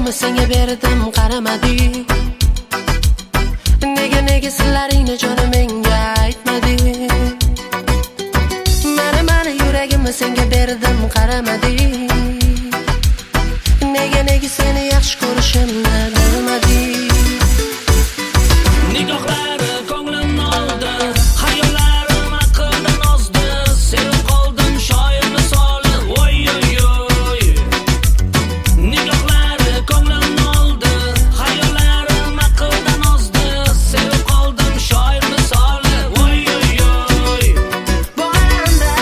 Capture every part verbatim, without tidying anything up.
yuragimni senga berdim, qaramading. Nega nega sillaringni jonim menga aytmading. Mana mana yuragimni senga berdim, qaramading. Nega nega seni yaxshi ko'rishimni bilmading. Nigohlari ko'nglimni oldi, xayollarim aqldan ozdi. Sevib qoldim shoir misoli, voy oy oy. Nigohlari ko'nglimni oldi, xayollarim aqldan ozdi. Sevib qoldim shoir misoli, voy oy oy. Bolanda,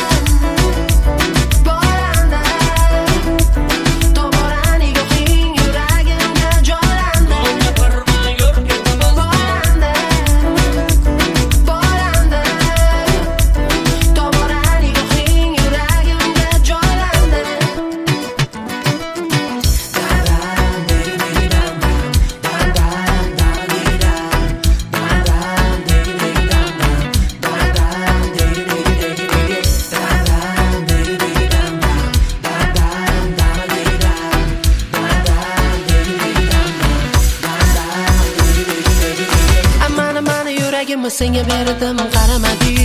bolanda, tobora nigohing yuragimga joylandi. Gapirma yurgin Bolanda, bolanda, tobora nigohing yuragimga joylandi. Mana mana yuragimni senga berdim, qaramading.